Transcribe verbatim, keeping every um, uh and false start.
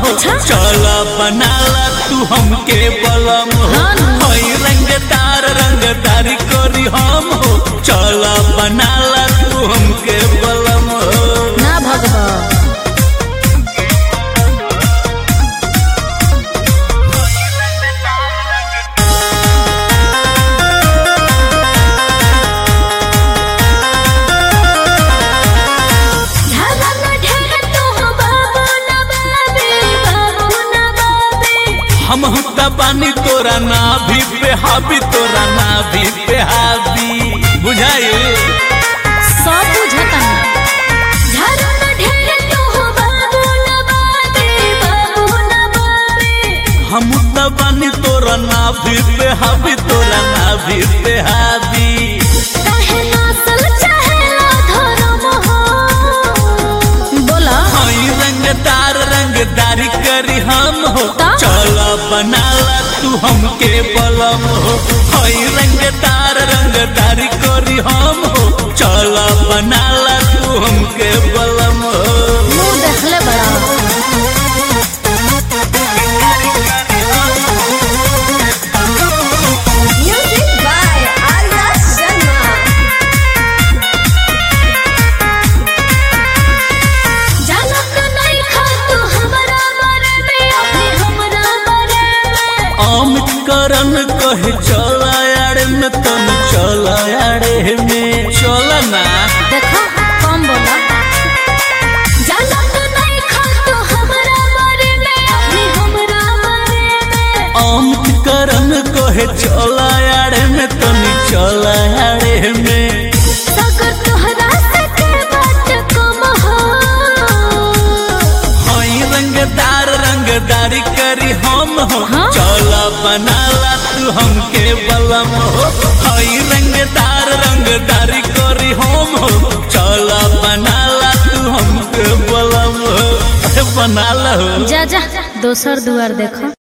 हो चला बनाला तू हमके बलम हो हई रंगदार रंगदारी करी हम हो चला बनाला तू हमके बलम हो ना भगवा हम बानी तोरा ना भी पे हाबी तोरा ना भी पे हाबी बुझाए सब बुझता हम बानी तोरा ना भी पे हाबी तोरा ना भी पे हाबी बोला हई रंगदार रंगदारी करी हम हो चला बनाला तू हमके बलम हो हई रंगदार रंगदारी करी हम हो चला बनाला तू हमके बलम हो मुंह देखले बड़ा करन कहे चला यारे में तन चला यारे में चला ना देखो कम बोला जाना तो नहीं खा तो हमरा बारे में अभी हमरा बारे में अमित करन कहे चला यारे में तन चला यारे में सगर तोहरा से के बात कम हो हई रंगदार रंगदारी करी हम हो हाँ? चला बनाला तू हमके बलम हो हई रंगदार रंगदारी करी हम हो चला बनाला तू हमके बलम हो बनाला हो जा जा दोसर दुआर देखो।